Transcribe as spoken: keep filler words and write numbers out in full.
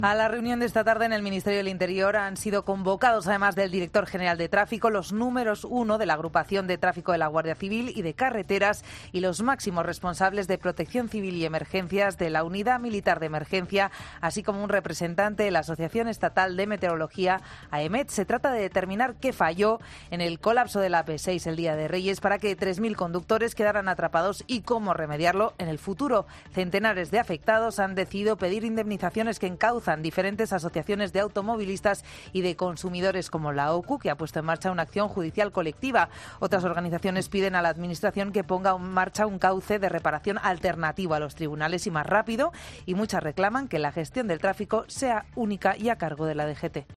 A la reunión de esta tarde en el Ministerio del Interior han sido convocados, además del director general de Tráfico, los números uno de la agrupación de tráfico de la Guardia Civil y de Carreteras y los máximos responsables de Protección Civil y Emergencias de la Unidad Militar de Emergencia, así como un representante de la Asociación Estatal de Meteorología, AEMET. Se trata de determinar qué falló en el colapso de la A P seis el día de Reyes para que tres mil conductores quedaran atrapados y cómo remediarlo en el futuro. Centenares de afectados han decidido pedir indemnizaciones que encauzan diferentes asociaciones de automovilistas y de consumidores como la O C U, que ha puesto en marcha una acción judicial colectiva. Otras organizaciones piden a la Administración que ponga en marcha un cauce de reparación alternativo a los tribunales y más rápido, y muchas reclaman que la gestión del tráfico sea única y a cargo de la D G T.